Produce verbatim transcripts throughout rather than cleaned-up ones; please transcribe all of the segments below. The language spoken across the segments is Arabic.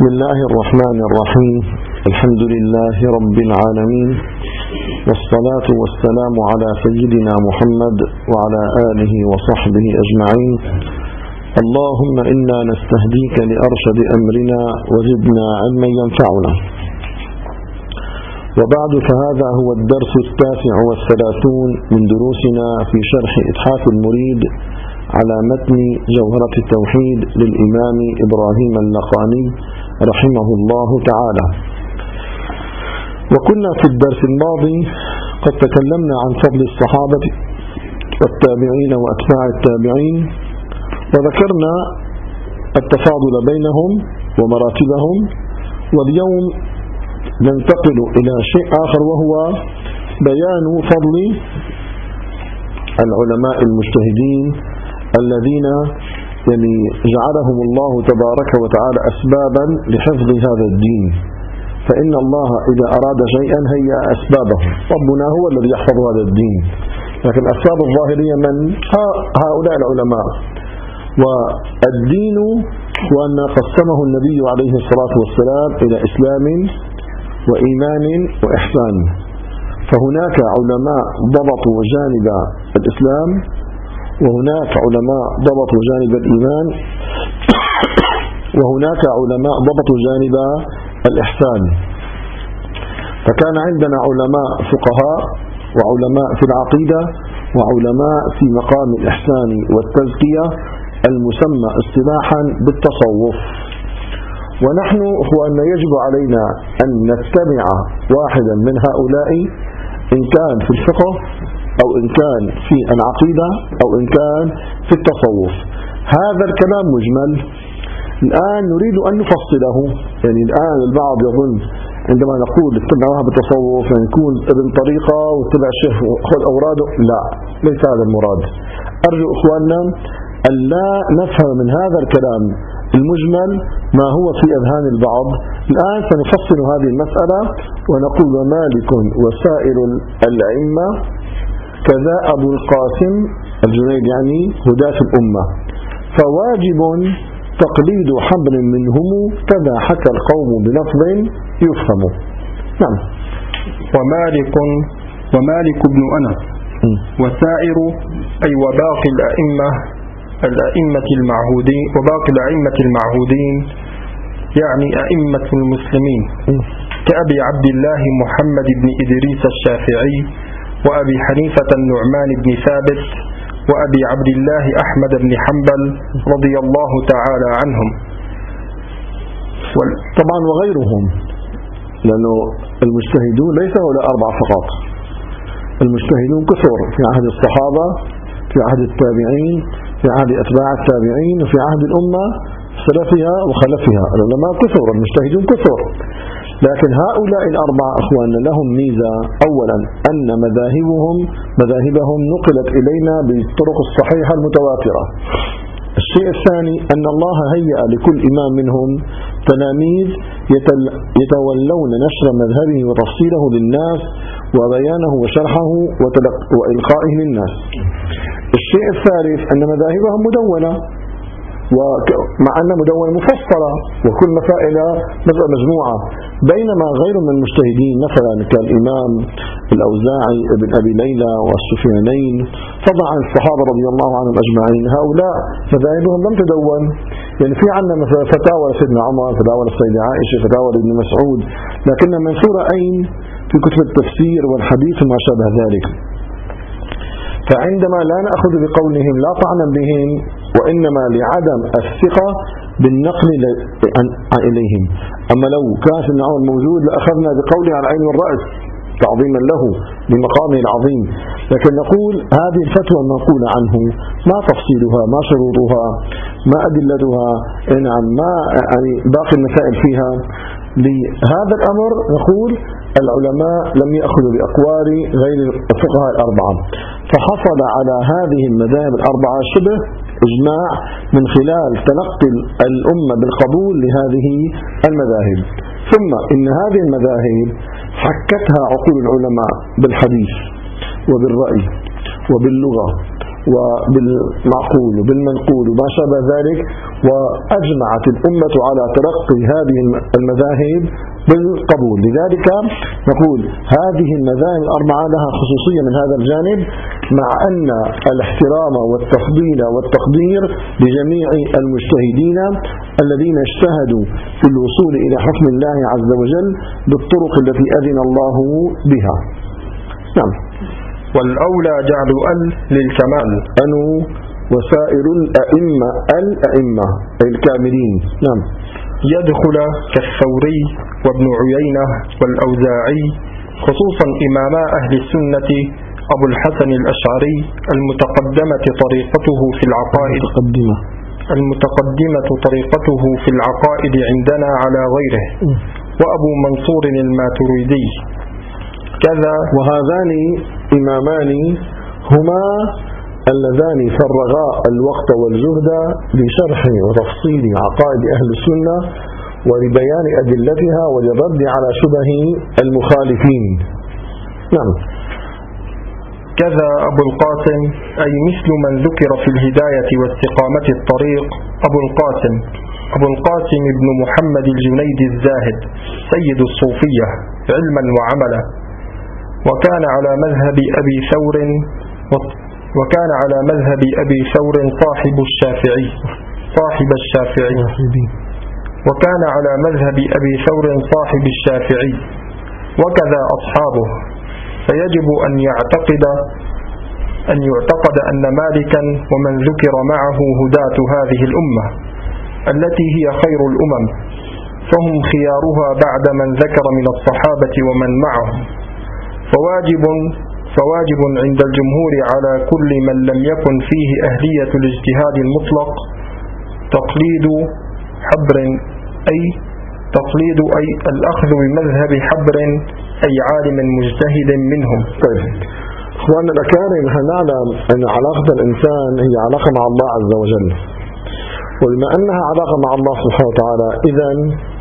بسم الله الرحمن الرحيم. الحمد لله رب العالمين، والصلاة والسلام على سيدنا محمد وعلى آله وصحبه أجمعين. اللهم إنا نستهديك لأرشد أمرنا وزدنا علما ينفعنا. وبعد، فهذا هو الدرس التاسع والثلاثون من دروسنا في شرح إتحاف المريد على متن جوهرة التوحيد للإمام إبراهيم اللقاني رحمه الله تعالى. وكنا في الدرس الماضي قد تكلمنا عن فضل الصحابة والتابعين وأتباع التابعين، وذكرنا التفاضل بينهم ومراتبهم. واليوم ننتقل إلى شيء آخر، وهو بيان فضل العلماء المجتهدين الذين يعني جعلهم الله تبارك وتعالى أسبابا لحفظ هذا الدين. فإن الله إذا أراد شيئا هيأ أسبابه، ربنا هو الذي يحفظ هذا الدين، لكن الأسباب الظاهرية من هؤلاء العلماء. والدين وأن قسمه النبي عليه الصلاة والسلام إلى إسلام وإيمان وإحسان، فهناك علماء ضبطوا جانب الإسلام، وهناك علماء ضبطوا جانب الإيمان، وهناك علماء ضبطوا جانب الإحسان. فكان عندنا علماء فقهاء، وعلماء في العقيدة، وعلماء في مقام الإحسان والتزكية المسمى اصطلاحا بالتصوف. ونحن أخواننا يجب علينا أن نتبع واحدا من هؤلاء، إن كان في الفقه أو إن كان في العقيدة أو إن كان في التصوف. هذا الكلام مجمل، الآن نريد أن نفصله. يعني الآن البعض يظن عندما نقول اتبعوها بالتصوف يعني يكون ابن طريقة واتبع الشيخ وخذ أوراده، لا، ليس هذا المراد. أرجو إخواننا أن لا نفهم من هذا الكلام المجمل ما هو في أذهان البعض. الآن سنفصل هذه المسألة ونقول ومالك وسائر الأئمة كذا أبو القاسم الجنيد، يعني هداة الأمة، فواجب تقليد حبل منهم كذا حكى القوم بلفظ يفهم. نعم. ومالك ومالك بن أنس وسائر أي وباقي الأئمة الأئمة المعهودين وباقي الأئمة المعهودين يعني أئمة المسلمين كأبي عبد الله محمد بن إدريس الشافعي، وأبي حنيفة النعمان بن ثابت، وأبي عبد الله أحمد بن حنبل رضي الله تعالى عنهم. طبعا وغيرهم، لأنه المجتهدون ليس هؤلاء أربعة فقط، المجتهدون كثر في عهد الصحابة، في عهد التابعين، في عهد أتباع التابعين، وفي عهد الأمة سلفها وخلفها. العلماء كثر، المجتهدون كثر، لكن هؤلاء الأربعة أخواننا لهم ميزة. أولا أن مذاهبهم مذاهبهم نقلت إلينا بالطرق الصحيحة المتواترة. الشيء الثاني أن الله هيأ لكل إمام منهم تلاميذ يتولون نشر مذهبه وتفصيله للناس وبيانه وشرحه وإلقائه للناس. الشيء الثالث أن مذاهبهم مدونة، ومع أن مدونة مفصلة وكل مسائل مجموعة، بينما غير من المجتهدين مثلا كالإمام الأوزاعي ابن أبي ليلى والسفيانين فضلا عن الصحابة رضي الله عنهم أجمعين، هؤلاء مذاهبهم لم تدون. يعني في عندنا مثلا فتاوى سيدنا عمر، فتاوى السيدة عائشة، فتاوى ابن مسعود، لكنها منثورة أين؟ في كتب التفسير والحديث وما شابه ذلك. فعندما لا نأخذ بقولهم لا طعنا بهم، وإنما لعدم الثقة بالنقل إليهم. أما لو كان سيدنا عمر موجود لأخذنا بقوله على العين والرأس تعظيما له لمقامه العظيم. لكن نقول هذه الفتوى المنقولة عنه ما تفصيلها، ما شروطها، ما أدلتها، نعم، ما يعني باقي المسائل فيها. لهذا الأمر نقول العلماء لم يأخذوا بأقوال غير الفقهاء الأربعة، فحصل على هذه المذاهب الأربعة شبه إجماع من خلال تلقي الأمة بالقبول لهذه المذاهب. ثم إن هذه المذاهب حكتها عقول العلماء بالحديث وبالرأي وباللغة وبالمعقول وبالمنقول وما شابه ذلك، وأجمعت الأمة على تلقي هذه المذاهب بالقبول. لذلك نقول هذه المذاهب الأربعة لها خصوصية من هذا الجانب، مع أن الاحترام والتفضيل والتقدير لجميع المجتهدين الذين اجتهدوا في الوصول إلى حكم الله عز وجل بالطرق التي أذن الله بها. نعم. والأولى جعل ال للكمال، أنو وسائر الأئمة الأئمة أي الكاملين. نعم. يدخل كالثوري وابن عيينة والأوزاعي، خصوصا إماما أهل السنة أبو الحسن الأشعري المتقدمة طريقته في العقائد المتقدمة المتقدمة طريقته في العقائد عندنا على غيره، وأبو منصور الماتريدي كذا. وهذان إمامان هما اللذان فرغا الوقت والجهد لشرح وتفصيل عقائد أهل السنة ولبيان أدلتها وللرد على شبه المخالفين. نعم. كذا أبو القاسم، أي مثل من ذكر في الهداية واستقامة الطريق، أبو القاسم أبو القاسم ابن محمد الجنيد الزاهد سيد الصوفية علما وعملا، وكان على مذهب أبي ثور وكان على مذهب أبي ثور صاحب الشافعي صاحب الشافعي وكان على مذهب أبي ثور صاحب الشافعي وكذا أصحابه. فيجب أن يعتقد أن يعتقد أن مالكا ومن ذكر معه هداة هذه الأمة التي هي خير الأمم، فهم خيارها بعد من ذكر من الصحابة ومن معهم. فواجب فواجب عند الجمهور على كل من لم يكن فيه أهلية الاجتهاد المطلق تقليد حبر أي تقليد أي الأخذ بمذهب حبر أي عالم مجتهد منهم. طيب أخواننا الأكارم، نحن نعلم أن علاقة الإنسان هي علاقة مع الله عز وجل، وبما أنها علاقة مع الله سبحانه وتعالى إذن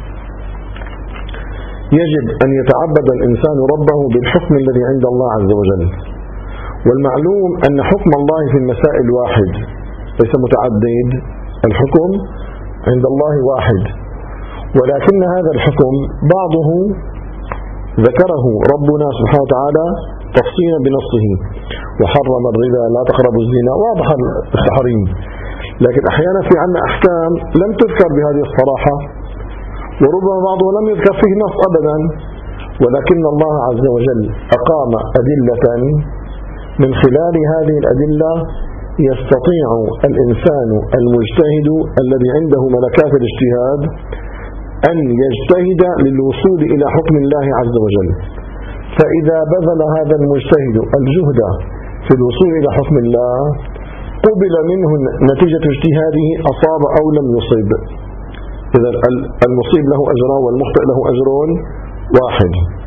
يجب أن يتعبد الإنسان ربه بالحكم الذي عند الله عز وجل. والمعلوم أن حكم الله في المسائل واحد ليس متعدد، الحكم عند الله واحد، ولكن هذا الحكم بعضه ذكره ربنا سبحانه وتعالى تفصيلا بنصه، وحرم الربا لا تقربوا الزنا، واضح التحريم. لكن أحيانا في عنا أحكام لم تذكر بهذه الصراحة، وربما بعضه لم يذكر فيه نص أبدا، ولكن الله عز وجل أقام أدلة من خلال هذه الأدلة يستطيع الإنسان المجتهد الذي عنده ملكات الاجتهاد أن يجتهد للوصول إلى حكم الله عز وجل. فإذا بذل هذا المجتهد الجهد في الوصول إلى حكم الله قبل منه نتيجة اجتهاده أصاب أو لم يصيب. إذا المصيب له أجران والمخطئ له أجر واحد.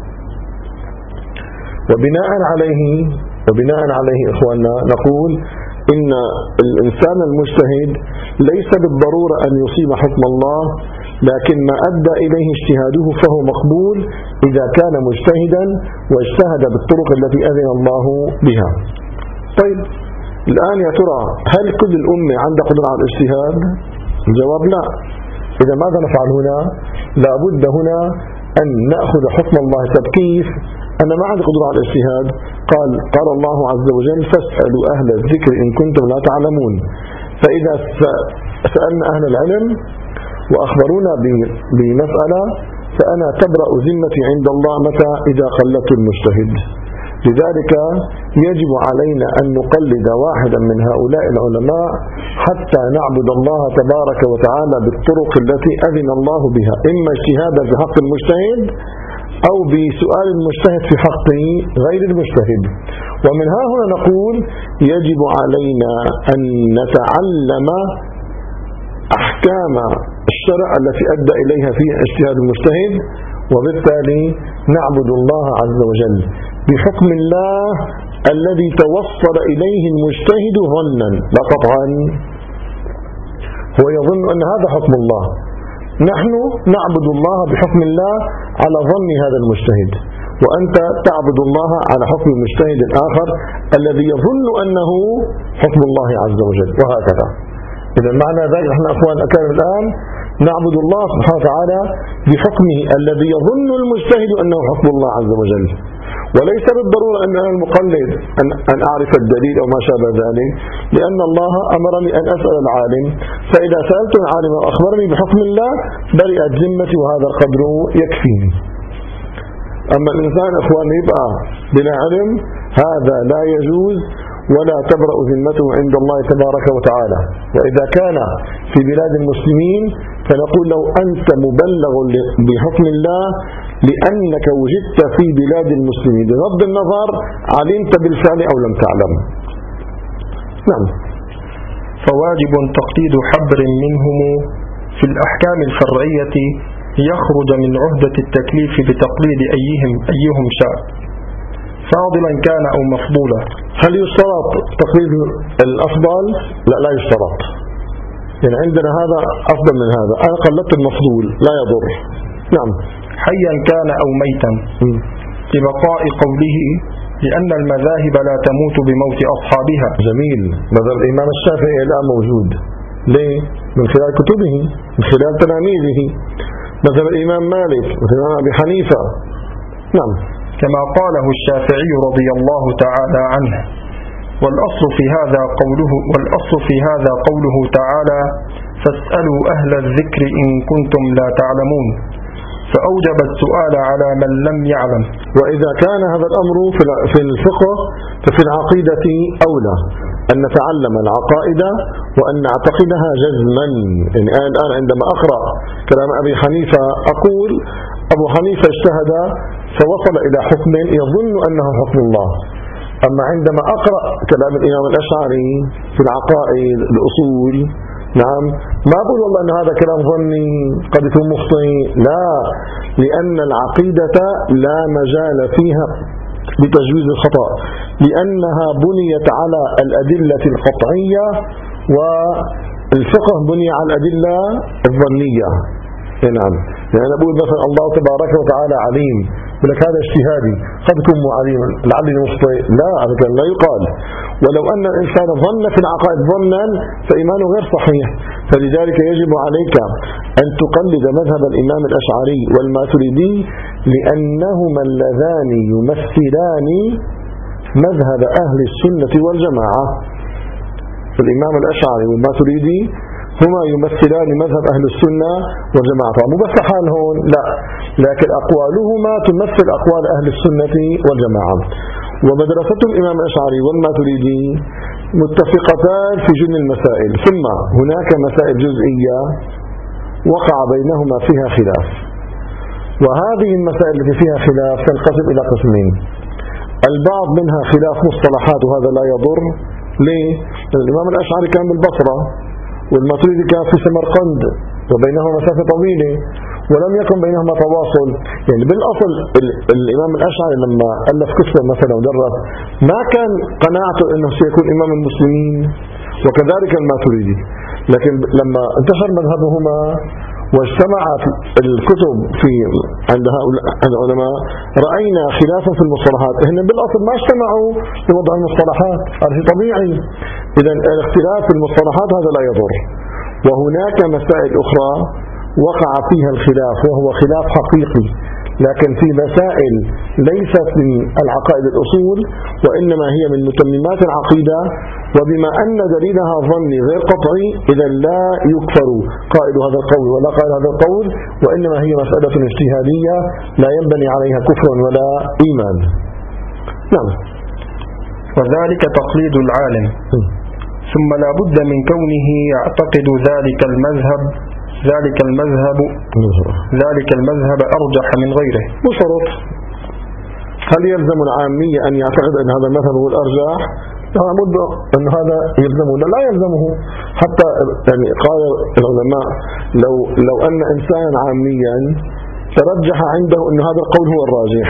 وبناء عليه وبناء عليه إخواننا نقول إن الإنسان المجتهد ليس بالضرورة أن يصيب حكم الله، لكن ما أدى إليه اجتهاده فهو مقبول إذا كان مجتهدا واجتهد بالطرق التي أذن الله بها. طيب الآن يا ترى هل كل الأمة عندها قدرة على الاجتهاد؟ الجواب لا. إذا ماذا نفعل هنا؟ لابد هنا أن نأخذ حكم الله. طب كيف؟ أنا ما عندي قدرة على الاجتهاد. قال قال الله عز وجل فاسألوا أهل الذكر إن كنتم لا تعلمون. فإذا سألنا أهل العلم وأخبرونا بمسألة فأنا تبرأ ذمتي عند الله متى؟ إذا قلدت المجتهد. لذلك يجب علينا أن نقلد واحدا من هؤلاء العلماء حتى نعبد الله تبارك وتعالى بالطرق التي أذن الله بها، إما اجتهادا في حق المجتهد أو بسؤال المجتهد في حق غير المجتهد. ومن ها هنا نقول يجب علينا أن نتعلم أحكام الشرع التي أدى إليها فيها اجتهاد المجتهد، وبالتالي نعبد الله عز وجل بحكم الله الذي توصل إليه المجتهد ظنا لا قطعا. هو يظن أن هذا حكم الله، نحن نعبد الله بحكم الله على ظن هذا المجتهد. وأنت تعبد الله على حكم المجتهد الآخر الذي يظن أنه حكم الله عز وجل، وهكذا. إذا معنى ذلك نحن أخوان الأكارم الآن نعبد الله سبحانه وتعالى بحكمه الذي يظن المجتهد أنه حكم الله عز وجل، وليس بالضرورة أن أنا المقلد أن, أن أعرف الدليل أو ما شابه ذلك، لأن الله أمرني أن أسأل العالم، فإذا سألت العالم وأخبرني بحكم الله برئت ذمتي، وهذا القدر يكفيني. أما الإنسان أخوان يبقى بلا علم هذا لا يجوز، ولا تبرأ ذمته عند الله تبارك وتعالى. وإذا كان في بلاد المسلمين فنقول له أنت مبلغ بحكم الله لأنك وجدت في بلاد المسلمين، بغض النظر علمت بالفعل أو لم تعلم. نعم. فواجب تقليد حبر منهم في الأحكام الفرعية يخرج من عهدة التكليف بتقليد أيهم أيهم شاء، فاضلا كان أو مفضولا. هل يشترط تقليد الأفضل؟ لا، لا يشترط. يعني عندنا هذا أفضل من هذا، أنا قلدت المفضول لا يضر. نعم. حيا كان أو ميتا، لبقاء قوله لأن المذاهب لا تموت بموت أصحابها. جميل. مذهب الإمام الشافعي الآن موجود، ليه؟ من خلال كتبه، من خلال تلاميذه. مذهب الإمام مالك، مثل الإمام أبي حنيفة. نعم. كما قاله الشافعي رضي الله تعالى عنه: والأصل في هذا قوله والأصل في هذا قوله تعالى: فاسألوا أهل الذكر إن كنتم لا تعلمون، فأوجب السؤال على من لم يعلم. وإذا كان هذا الأمر في الفقه ففي العقيدة أولى أن نتعلم العقائد وأن نعتقدها جزما. يعني أنا الآن عندما أقرأ كلام أبي حنيفة أقول أبو حنيفة اجتهد فوصل إلى حكم يظن أنه حكم الله. أما عندما أقرأ كلام الإمام الأشعري في العقائد الأصول، نعم، ما أقول والله أن هذا كلام ظني قد يكون مخطئ، لا، لأن العقيدة لا مجال فيها لتجويز الخطأ، لأنها بنيت على الأدلة القطعية، والفقه بني على الأدلة الظنية. نعم. يعني أنا أقول مثلا الله تبارك وتعالى عليم، يقول لك هذا اجتهادي قد يكون عليما لعلي مخطئ، لا، هذا كان لا يقال. ولو أن الإنسان ظن في العقائد ظنا فإيمانه غير صحيح. فلذلك يجب عليك أن تقلد مذهب الإمام الأشعري والماتريدي، لأنهما اللذان يمثلان مذهب أهل السنة والجماعة. الإمام الأشعري والماتريدي هما يمثلان مذهب أهل السنة والجماعة. مو بس حال هون، لا، لكن أقوالهما تمثل أقوال أهل السنة والجماعة. ومدرسة الإمام الأشعري والماتريدي متفقتان في جل المسائل، ثم هناك مسائل جزئية وقع بينهما فيها خلاف. وهذه المسائل التي فيها خلاف تنقسم إلى قسمين: البعض منها خلاف مصطلحات وهذا لا يضر. ليه؟ الإمام الأشعري كان بالبصرة والماتريدي كان في سمرقند، وبينهما مسافة طويلة ولم يكن بينهما تواصل. يعني بالأصل الإمام الأشعري لما ألف كتبا مثلا ودرس ما كان قناعته أنه سيكون إمام المسلمين، وكذلك الماتريدي. لكن لما انتشر مذهبهما واجتمعت الكتب في عند هؤلاء العلماء رأينا خلافا في المصطلحات. هن بالأصل ما اجتمعوا لوضع المصطلحات، هذا طبيعي. إذا الاختلاف في المصطلحات هذا لا يضر. وهناك مسائل أخرى وقع فيها الخلاف وهو خلاف حقيقي، لكن في مسائل ليست من العقائد الأصول وإنما هي من متممات العقيدة، وبما أن دليلها ظني غير قطعي إذا لا يكفر قائل هذا القول ولا قائل هذا القول، وإنما هي مسألة اجتهادية لا ينبني عليها كفر ولا إيمان. نعم. وذلك تقليد العالم، ثم لا بد من كونه يعتقد ذلك المذهب ذلك المذهب ذلك المذهب أرجح من غيره. بشرط. هل يلزم العامية أن يعتقد أن هذا المذهب هو الأرجح؟ لابد أن هذا يلزمه. لا, لا يلزمه. حتى يعني قال العلماء لو لو أن إنسان عاميا ترجح عنده أن هذا القول هو الراجح،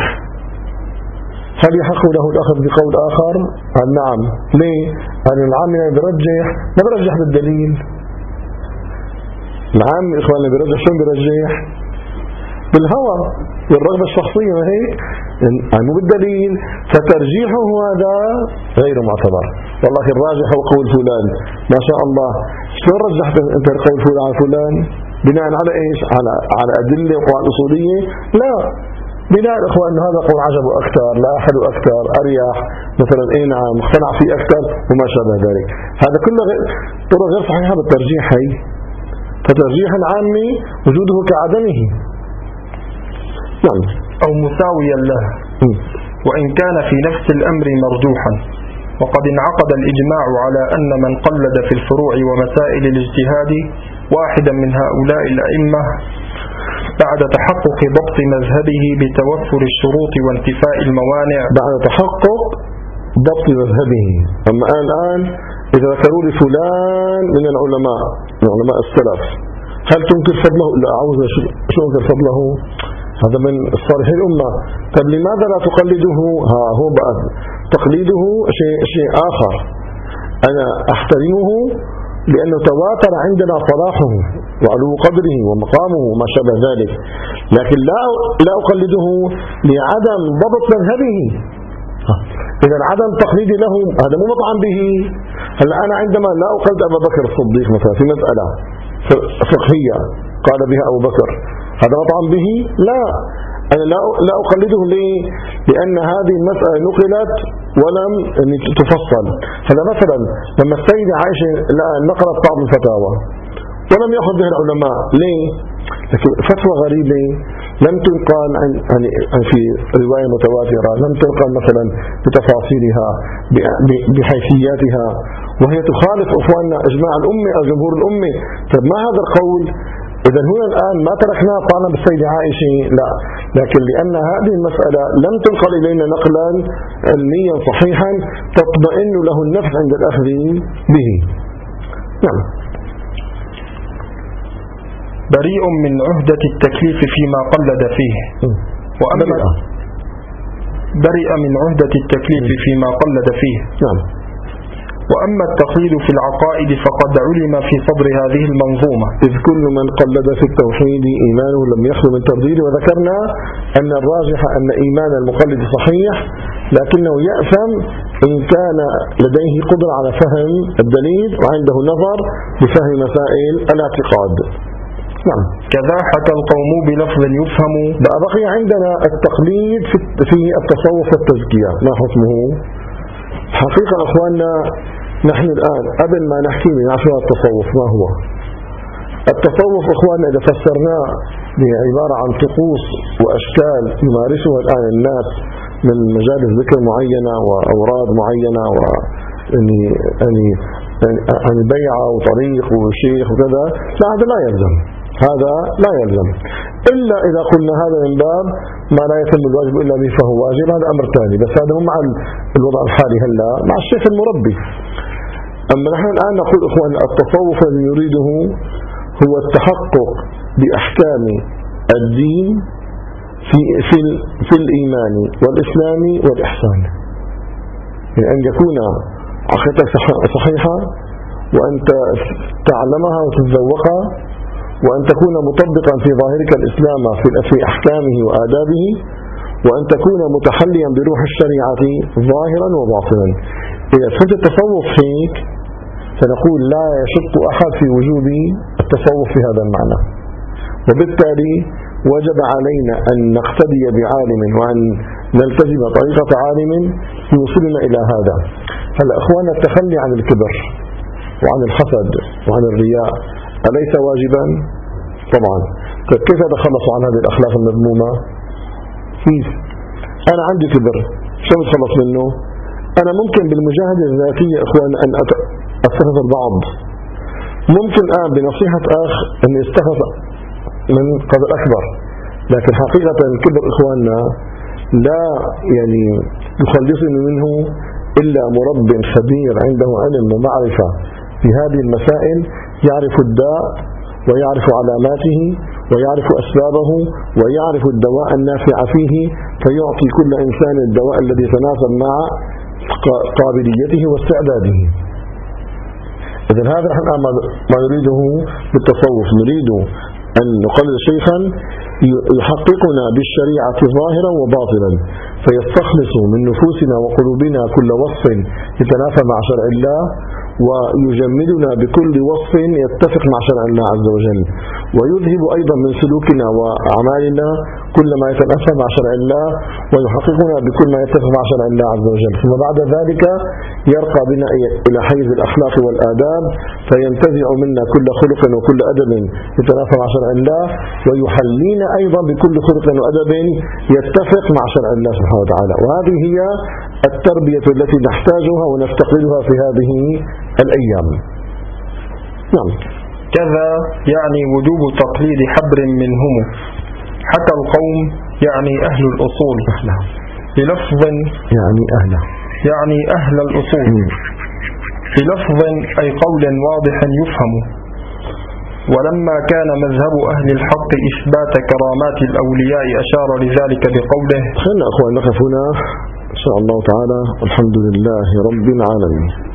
هل يحق له الأخذ بقول آخر؟ قال نعم. ليه؟ قال العامي برجح ما برجح بالدليل. العام إخواننا بيرجح، شو بيرجح؟ بالهوى والرغبة الشخصية، ما هيك؟ يعني مو بالدليل. فترجيحه هذا غير معتبر. والله الراجح هو قول فلان، ما شاء الله. شلون رجحت أنت قول فلان على فلان؟ بناء على إيش؟ على على أدلة وقواعد أصولية؟ لا، بناء إخوان أنه هذا قول عجبه أكثر، لا أحد أكثر، أريح مثلا، إيه نعم، مقتنع فيه أكثر وما شابه ذلك. هذا كله طرق غير صحيحة بالترجيح. هي فترجيح العامي وجوده كعدمه. نعم. أو مساويا له، وإن كان في نفس الأمر مرجوحا. وقد انعقد الإجماع على أن من قلد في الفروع ومسائل الاجتهاد واحدا من هؤلاء الأئمة بعد تحقق ضبط مذهبه بتوفر الشروط وانتفاء الموانع. بعد تحقق ضبط مذهبه. أما الآن إذا ذكروا لي فلان من العلماء من علماء السلف، هل تنكر فضله؟ لا، أعوذ. شو أنكر فضله؟ هذا من صالح الأمة. طب لماذا لا تقلده؟ ها هو بقى تقليده شيء شيء آخر. أنا أحترمه لأنه تواتر عندنا صلاحه وعلو قدره ومقامه وما شابه ذلك، لكن لا لا أقلده لعدم ضبط مذهبه. إذا عدم تقليدي له هذا مو مطعن به. هلا أنا عندما لا أقلد أبا بكر الصديق مثلا في مسألة فقهية قال بها أبو بكر، هذا مطعن به؟ لا، أنا لا أقلده. ليه؟ لأن هذه المسألة نقلت ولم تفصل. هذا مثلا لما السيدة عائشة نقلت بعض الفتاوى ولم يأخذ بها العلماء، ليه؟ لكن فتوى غريبة لم تنقل عن في رواية متواترة، لم تنقل مثلا بتفاصيلها بحيثياتها، وهي تخالف أخواننا إجماع الأمة أو جمهور الأمة. طب ما هذا القول؟ إذا هنا الآن ما تركناه طعنا بالسيدة عائشة، لا، لكن لأن هذه المسألة لم تنقل إلينا نقلا علميا صحيحا تطمئن له النفس عند الأخذ به. نعم. بريء من عهدة التكليف فيما قلد فيه. وأما بريء من عهدة التكليف فيما قلد فيه. نعم. وأما التقليد في العقائد فقد علم في صدر هذه المنظومة. إذ كل من قلد في التوحيد إيمانه لم يخلو من تبديل. وذكرنا أن الراجح أن إيمان المقلد صحيح، لكنه يأثم إن كان لديه قدرة على فهم الدليل وعنده نظر بفهم مسائل الاعتقاد. نعم. كذا حتى القوم بلفظ يفهم. بقي عندنا التقليد في التصوف والتزكية، ما حكمه؟ حقيقة أخواننا نحن الآن قبل ما نحكي من عشرة التصوف ما هو التصوف أخواننا؟ إذا فسرناه بعبارة عن طقوس وأشكال يمارسها الآن الناس من مجالس ذكر معينة وأوراد معينة و يعني يعني يعني بيعة وطريق وشيخ وكذا، لا، هذا لا يلزم. هذا لا يلزم إلا إذا قلنا هذا من باب ما لا يتم الواجب إلا به فهو واجب، هذا أمر ثاني. بس هذا مو مع الوضع الحالي هلا مع الشيخ المربي. أما نحن الآن نقول إخوان التصوف الذي يريده هو التحقق بأحكام الدين في في في الإيمان والإسلام والإحسان، يعني أن يكون عقيدتك صحيحة وأنت تعلمها وتتذوقها، وأن تكون مطبقا في ظاهرك الإسلام في أحكامه وآدابه، وأن تكون متحليا بروح الشريعة ظاهرا وباطنا. إذا فهمت التصوف هيك فنقول لا يشك أحد في وجود التصوف في هذا المعنى، وبالتالي وجب علينا أن نقتدي بعالم وأن نلتزم طريقة عالم يوصلنا إلى هذا. هلا أخوانا التخلي عن الكبر وعن الحسد وعن الرياء أليس واجبا؟ طبعا. كيف أتخلص عن هذه الأخلاق المذمومة؟ كيف؟ أنا عندي كبر، شو بتخلص منه؟ أنا ممكن بالمجاهدة الذاتية إخوان أن أستخف البعض، ممكن آه بنصيحة أخ أن يستخف من قدر أكبر، لكن حقيقة الكبر إخواننا لا يعني يخلصني منه إلا مرب خبير عنده علم ومعرفة في هذه المسائل، يعرف الداء ويعرف علاماته ويعرف أسبابه ويعرف الدواء النافع فيه، فيعطي كل إنسان الدواء الذي يتناسب مع قابليته واستعداده. إذن هذا نحن ما نريده بالتصوف، نريد أن نقلد شيخا يحققنا بالشريعة ظاهرا وباطلا، فيستخلص من نفوسنا وقلوبنا كل وصف يتنافى مع شرع الله، ويجمدنا بكل وصف يتفق مع شرع الله عز وجل، ويذهب أيضا من سلوكنا وأعمالنا كل ما يتنافى مع شرع الله، ويحققنا بكل ما يتفق مع شرع الله عز وجل. ثم بعد ذلك يرقى بنا إلى حيز الأخلاق والآداب، فينتزع منا كل خلق وكل أدب يتنافى مع شرع الله، ويحلينا أيضا بكل خلق وأدب يتفق مع شرع الله سبحانه وتعالى. وهذه هي التربية التي نحتاجها ونفتقدها في هذه الأيام. نعم. كذا يعني وجوب تقليد حبر منهم، حتى القوم يعني أهل الأصول، بلفظ يعني أهل يعني أهل الأصول بلفظ أي قول واضح يفهم. ولما كان مذهب أهل الحق إثبات كرامات الأولياء أشار لذلك بقوله. خلنا أخوان نقف هنا إن شاء الله تعالى. الحمد لله رب العالمين.